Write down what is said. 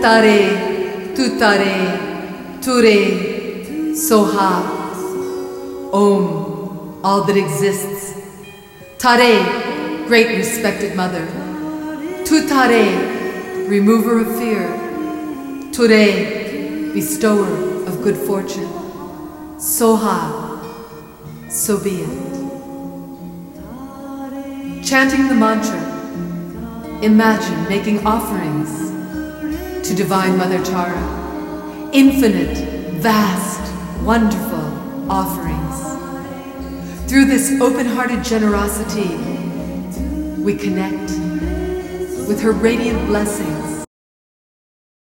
Tare, Tutare, Ture, Soha. Om, all that exists. Tare, great respected mother. Tutare, remover of fear. Ture, bestower of good fortune. Soha, so be it. Chanting the mantra, imagine making offerings to Divine Mother Tara, infinite, vast, wonderful offerings. Through this open-hearted generosity, we connect with her radiant blessing